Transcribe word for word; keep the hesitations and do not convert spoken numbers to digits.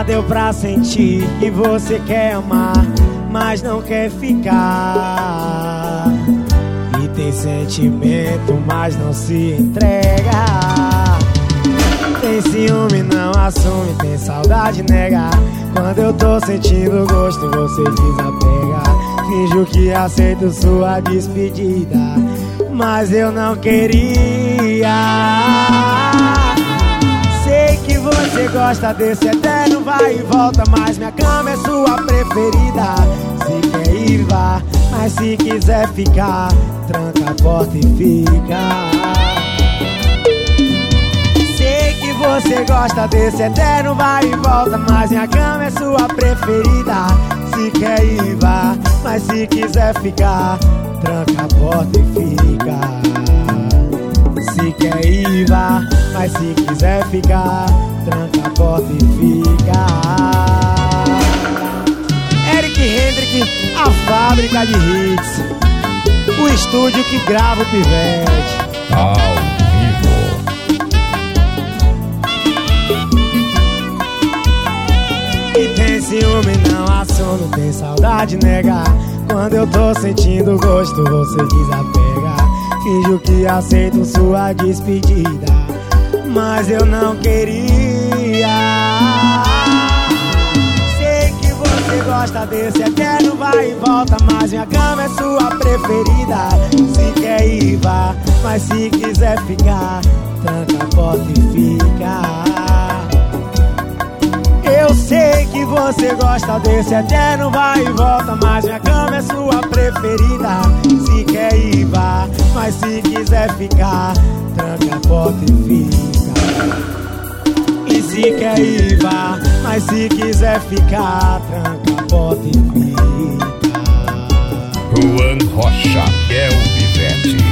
Já deu pra sentir que você quer amar, mas não quer ficar. E tem sentimento, mas não se entrega. Tem ciúme, não assume, tem saudade, nega. Quando eu tô sentindo gosto, você desapega. Finjo que aceito sua despedida, mas eu não queria. Sei que você gosta desse eterno vai e volta, mas minha cama é sua preferida. Se quer ir, vá, mas se quiser ficar, tranca a porta e fica. Sei que você gosta desse eterno vai e volta, mas minha cama é sua preferida. Se quer ir, vá, mas se quiser ficar, tranca a porta e fica. Se quer ir, vá, mas se quiser ficar, tranca a porta e fica. Eric Hendrick, a fábrica de hits, o estúdio que grava o Pivete. Ao vivo. E tem ciúme, não assume, tem saudade, nega. Quando eu tô sentindo gosto, você desapega. Finjo que aceito sua despedida, mas eu não queria. Sei que você gosta desse eterno vai e volta, mas minha cama é sua preferida. Se quer ir, vá, mas se quiser ficar, tranca a porta e fica. Eu sei que você gosta desse eterno vai e volta, mas minha cama é sua preferida. Se quer ir, vá, mas se quiser ficar, tranca a porta e fica. E se quer ir, vá, mas se quiser ficar, tranca a porta e fica. Juan Rocha é o Pivete.